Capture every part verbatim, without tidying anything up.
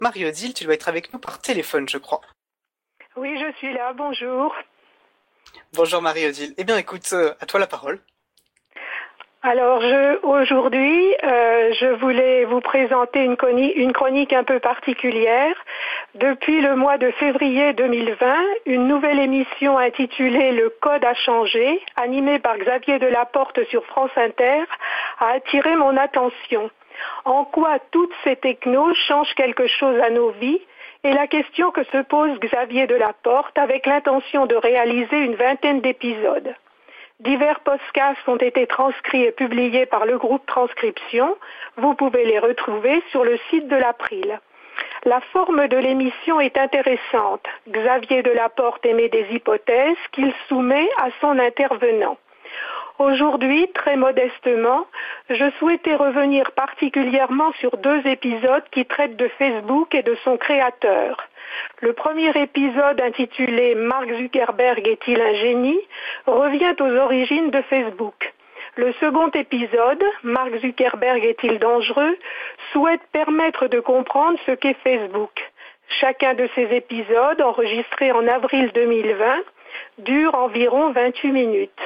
Marie-Odile, tu dois être avec nous par téléphone, je crois. Oui, je suis là, bonjour. Bonjour Marie-Odile. Eh bien écoute, euh, à toi la parole. Alors je, aujourd'hui, euh, je voulais vous présenter une, coni- une chronique un peu particulière. Depuis le mois de février deux mille vingt, une nouvelle émission intitulée Le Code a changé, animée par Xavier Delaporte sur France Inter, a attiré mon attention. En quoi toutes ces technos changent quelque chose à nos vies est la question que se pose Xavier Delaporte avec l'intention de réaliser une vingtaine d'épisodes. Divers podcasts ont été transcrits et publiés par le groupe Transcription. Vous pouvez les retrouver sur le site de l'April. La forme de l'émission est intéressante. Xavier Delaporte émet des hypothèses qu'il soumet à son intervenant. Aujourd'hui, très modestement, je souhaitais revenir particulièrement sur deux épisodes qui traitent de Facebook et de son créateur. Le premier épisode, intitulé « Mark Zuckerberg est-il un génie ?», revient aux origines de Facebook. Le second épisode, « Mark Zuckerberg est-il dangereux ?», souhaite permettre de comprendre ce qu'est Facebook. Chacun de ces épisodes, enregistrés en avril deux mille vingt, dure environ vingt-huit minutes.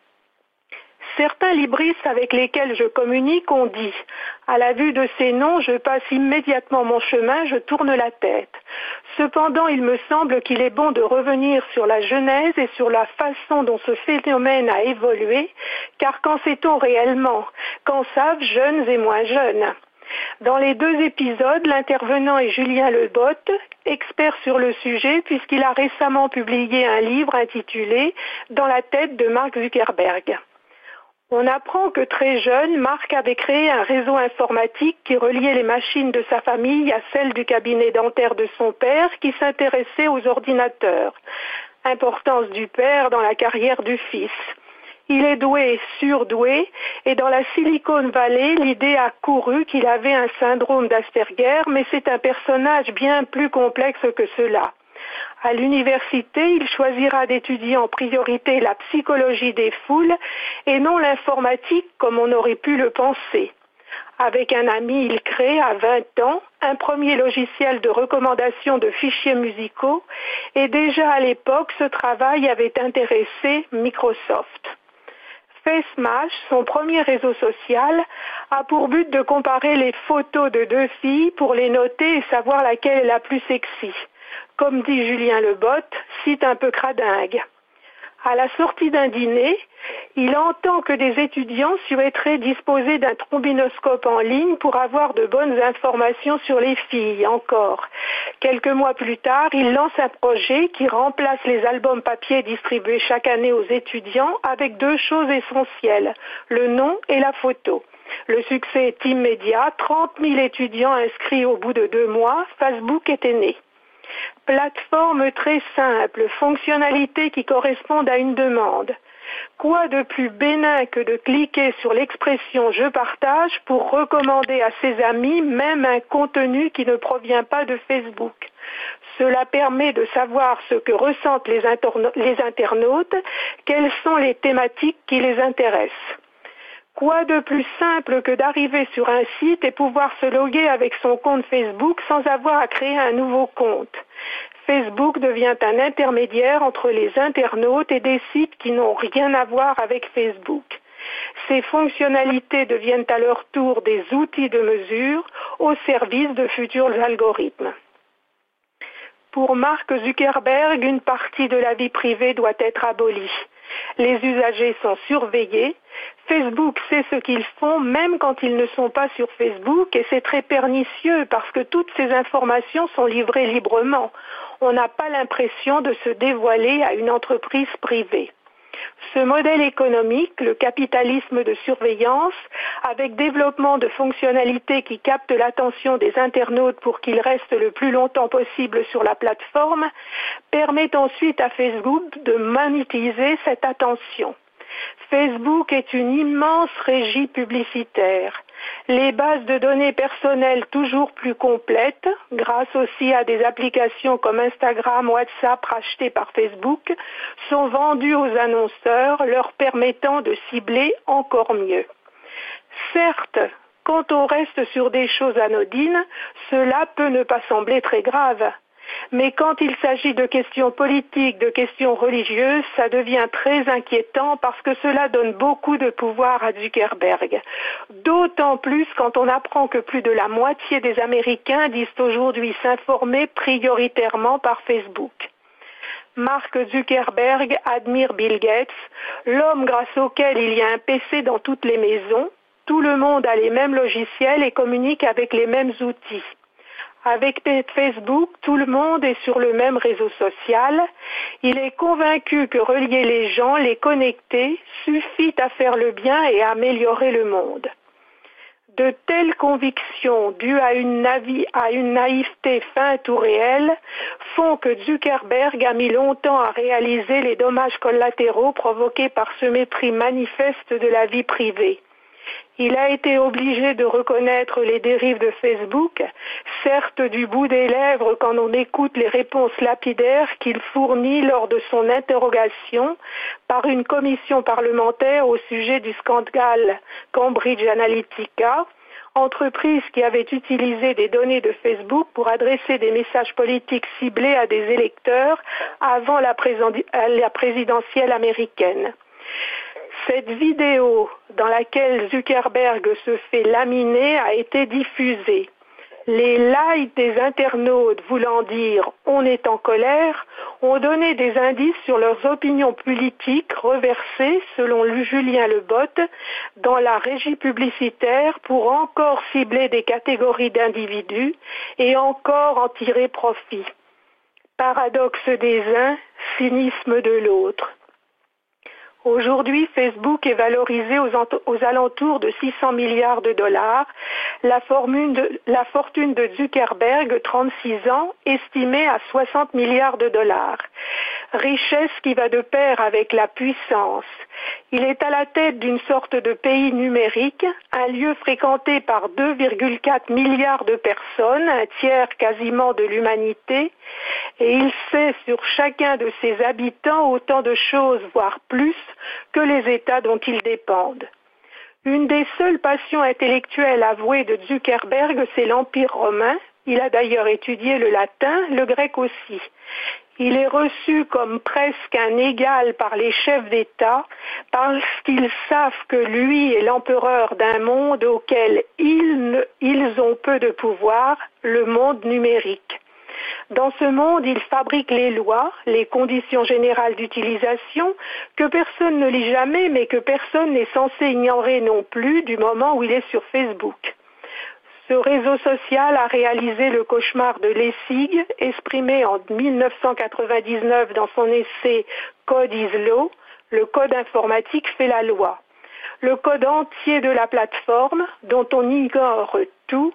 Certains libristes avec lesquels je communique ont dit « À la vue de ces noms, je passe immédiatement mon chemin, je tourne la tête ». Cependant, il me semble qu'il est bon de revenir sur la genèse et sur la façon dont ce phénomène a évolué, car qu'en sait-on réellement? Qu'en savent jeunes et moins jeunes? Dans les deux épisodes, l'intervenant est Julien Lebotte, expert sur le sujet puisqu'il a récemment publié un livre intitulé « Dans la tête de Mark Zuckerberg ». On apprend que très jeune, Mark avait créé un réseau informatique qui reliait les machines de sa famille à celles du cabinet dentaire de son père qui s'intéressait aux ordinateurs. Importance du père dans la carrière du fils. Il est doué, surdoué, et dans la Silicon Valley, l'idée a couru qu'il avait un syndrome d'Asperger, mais c'est un personnage bien plus complexe que cela. À l'université, il choisira d'étudier en priorité la psychologie des foules et non l'informatique comme on aurait pu le penser. Avec un ami, il crée à vingt ans un premier logiciel de recommandation de fichiers musicaux et déjà à l'époque, ce travail avait intéressé Microsoft. FaceMash, son premier réseau social, a pour but de comparer les photos de deux filles pour les noter et savoir laquelle est la plus sexy. Comme dit Julien Lebotte, cite un peu cradingue. À la sortie d'un dîner, il entend que des étudiants souhaiteraient disposer d'un trombinoscope en ligne pour avoir de bonnes informations sur les filles encore. Quelques mois plus tard, il lance un projet qui remplace les albums papier distribués chaque année aux étudiants avec deux choses essentielles, le nom et la photo. Le succès est immédiat, trente mille étudiants inscrits au bout de deux mois, Facebook était né. Plateforme très simple, fonctionnalités qui correspondent à une demande. Quoi de plus bénin que de cliquer sur l'expression « je partage » pour recommander à ses amis même un contenu qui ne provient pas de Facebook. Cela permet de savoir ce que ressentent les, interna- les internautes, quelles sont les thématiques qui les intéressent. Quoi de plus simple que d'arriver sur un site et pouvoir se loguer avec son compte Facebook sans avoir à créer un nouveau compte. Facebook devient un intermédiaire entre les internautes et des sites qui n'ont rien à voir avec Facebook. Ces fonctionnalités deviennent à leur tour des outils de mesure au service de futurs algorithmes. Pour Mark Zuckerberg, une partie de la vie privée doit être abolie. Les usagers sont surveillés. Facebook sait ce qu'ils font même quand ils ne sont pas sur Facebook et c'est très pernicieux parce que toutes ces informations sont livrées librement. On n'a pas l'impression de se dévoiler à une entreprise privée. Ce modèle économique, le capitalisme de surveillance, avec développement de fonctionnalités qui captent l'attention des internautes pour qu'ils restent le plus longtemps possible sur la plateforme, permet ensuite à Facebook de monétiser cette attention. Facebook est une immense régie publicitaire. Les bases de données personnelles toujours plus complètes, grâce aussi à des applications comme Instagram, WhatsApp rachetées par Facebook, sont vendues aux annonceurs, leur permettant de cibler encore mieux. Certes, Quand on reste sur des choses anodines, cela peut ne pas sembler très grave. Mais quand il s'agit de questions politiques, de questions religieuses, ça devient très inquiétant parce que cela donne beaucoup de pouvoir à Zuckerberg. D'autant plus quand on apprend que plus de la moitié des Américains disent aujourd'hui s'informer prioritairement par Facebook. Mark Zuckerberg admire Bill Gates, l'homme grâce auquel il y a un P C dans toutes les maisons. Tout le monde a les mêmes logiciels et communique avec les mêmes outils. Avec Facebook, tout le monde est sur le même réseau social. Il est convaincu que relier les gens, les connecter, suffit à faire le bien et à améliorer le monde. De telles convictions, dues à une, navi- à une naïveté feinte ou réelle, font que Zuckerberg a mis longtemps à réaliser les dommages collatéraux provoqués par ce mépris manifeste de la vie privée. Il a été obligé de reconnaître les dérives de Facebook, certes du bout des lèvres quand on écoute les réponses lapidaires qu'il fournit lors de son interrogation par une commission parlementaire au sujet du scandale Cambridge Analytica, entreprise qui avait utilisé des données de Facebook pour adresser des messages politiques ciblés à des électeurs avant la, présen- la présidentielle américaine. Cette vidéo dans laquelle Zuckerberg se fait laminer a été diffusée. Les likes des internautes voulant dire « on est en colère » ont donné des indices sur leurs opinions politiques reversées, selon Julien Lebotte, dans la régie publicitaire pour encore cibler des catégories d'individus et encore en tirer profit. Paradoxe des uns, cynisme de l'autre. Aujourd'hui, Facebook est valorisé aux, aux alentours de six cents milliards de dollars, la, de, la fortune de Zuckerberg, trente-six ans, estimée à soixante milliards de dollars. Richesse qui va de pair avec la puissance. Il est à la tête d'une sorte de pays numérique, un lieu fréquenté par deux virgule quatre milliards de personnes, un tiers quasiment de l'humanité, et il sait sur chacun de ses habitants autant de choses, voire plus, que les États dont ils dépendent. Une des seules passions intellectuelles avouées de Zuckerberg, c'est l'Empire romain. Il a d'ailleurs étudié le latin, le grec aussi. Il est reçu comme presque un égal par les chefs d'État parce qu'ils savent que lui est l'empereur d'un monde auquel ils, ils ont peu de pouvoir, le monde numérique. Dans ce monde, il fabrique les lois, les conditions générales d'utilisation que personne ne lit jamais mais que personne n'est censé ignorer non plus du moment où il est sur Facebook. Ce réseau social a réalisé le cauchemar de Lessig, exprimé en dix-neuf cent quatre-vingt-dix-neuf dans son essai Code is Law, le code informatique fait la loi. Le code entier de la plateforme, dont on ignore tout,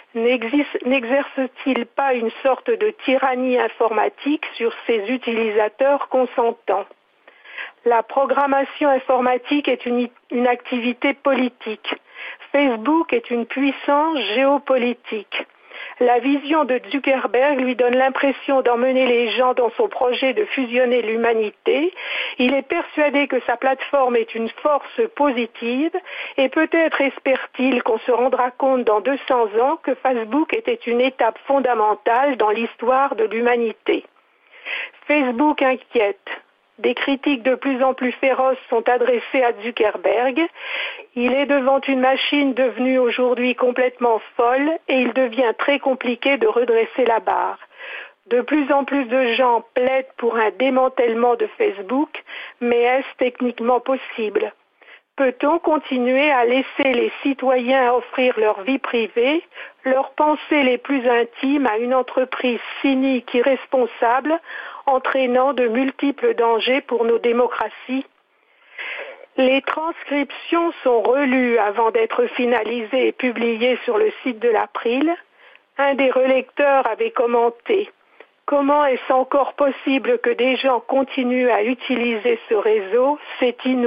n'exerce-t-il pas une sorte de tyrannie informatique sur ses utilisateurs consentants? La programmation informatique est une, une activité politique. Facebook est une puissance géopolitique. La vision de Zuckerberg lui donne l'impression d'emmener les gens dans son projet de fusionner l'humanité. Il est persuadé que sa plateforme est une force positive et peut-être espère-t-il qu'on se rendra compte dans deux cents ans que Facebook était une étape fondamentale dans l'histoire de l'humanité. Facebook inquiète. Des critiques de plus en plus féroces sont adressées à Zuckerberg. Il est devant une machine devenue aujourd'hui complètement folle et il devient très compliqué de redresser la barre. De plus en plus de gens plaident pour un démantèlement de Facebook, mais est-ce techniquement possible ? Peut-on continuer à laisser les citoyens offrir leur vie privée, leurs pensées les plus intimes à une entreprise cynique, irresponsable, entraînant de multiples dangers pour nos démocraties? Les transcriptions sont relues avant d'être finalisées et publiées sur le site de l'April. Un des relecteurs avait commenté « Comment est-ce encore possible que des gens continuent à utiliser ce réseau? C'est inouï ».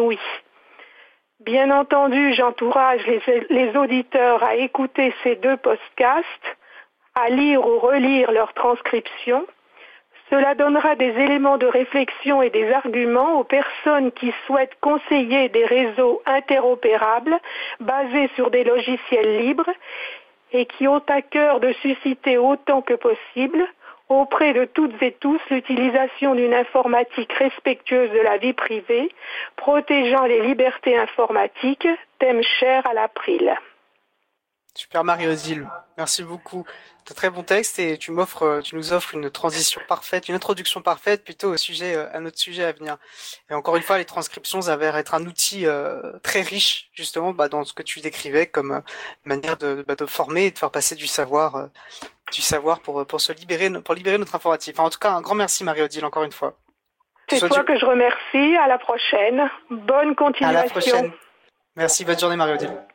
Bien entendu, j'encourage les, les auditeurs à écouter ces deux podcasts, à lire ou relire leurs transcriptions. Cela donnera des éléments de réflexion et des arguments aux personnes qui souhaitent conseiller des réseaux interopérables basés sur des logiciels libres et qui ont à cœur de susciter autant que possible auprès de toutes et tous l'utilisation d'une informatique respectueuse de la vie privée, protégeant les libertés informatiques, thème cher à l'April. Super Marie-Odile, merci beaucoup. C'est un très bon texte et tu m'offres, tu nous offres une transition parfaite, une introduction parfaite plutôt au sujet, à notre sujet à venir. Et encore une fois, les transcriptions s'avèrent être un outil euh, très riche justement bah, dans ce que tu décrivais comme euh, manière de, bah, de former et de faire passer du savoir, euh, du savoir pour pour se libérer, pour libérer notre informatique. Enfin, en tout cas, un grand merci Marie-Odile encore une fois. C'est toi du... que je remercie. À la prochaine. Bonne continuation. À la prochaine. Merci. Bonne journée Marie-Odile.